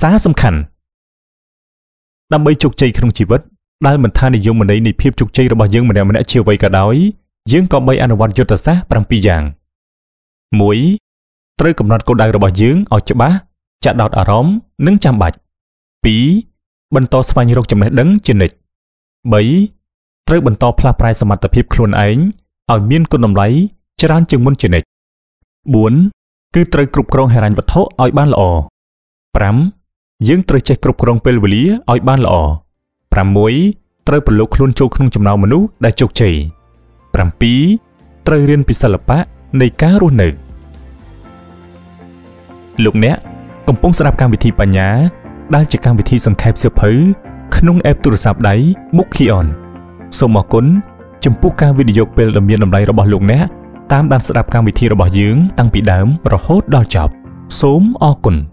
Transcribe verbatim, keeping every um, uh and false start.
សារសំខាន់ដើម្បីជោគជ័យក្នុងជីវិតដែលមិនថានិយមន័យនៃភាពជោគជ័យរបស់យើងម្នាក់ម្នាក់ជាអ្វីក៏ដោយយើងក៏បីអនុវត្តយុទ្ធសាស្ត្រប្រាំពីរយ៉ាង មួយ ត្រូវកំណត់គោលដៅរបស់យើងឲ្យច្បាស់ចាក់ដោតអារម្មណ៍និងចាំបាច់ ពីរ បន្តស្វែងរកចំណេះដឹងជានិច្ច បី ត្រូវបន្តផ្លាស់ប្រែសមត្ថភាពខ្លួនឯងឲ្យមានគុណតម្លៃច្រើនជាងមុនជានិច្ច បួន គឺត្រូវគ្រប់គ្រងហិរញ្ញវត្ថុឲ្យបានល្អ ប្រាំ យើងត្រូវចេះគ្រប់គ្រងពេលវេលាឲ្យបានល្អ ប្រាំមួយ ត្រូវប្រឡូកខ្លួនចូលក្នុងចំណោមមនុស្សដែលជោគជ័យ ប្រាំពីរ ត្រូវរៀនពីសិល្បៈនៃការរស់នៅលោកអ្នកកំពុងស្ដាប់កម្មវិធីបញ្ញាដែលជាកម្មវិធីសង្ខេបសៀវភៅក្នុងអេបទូរស័ព្ទដៃ Bookkion សូមអរគុណចំពោះការវិនិយោគពេលដ៏មានតម្លៃរបស់លោកអ្នកតាមដានស្ដាប់កម្មវិធីរបស់យើងតាំងពីដើមរហូតដល់ចប់សូមអរគុណ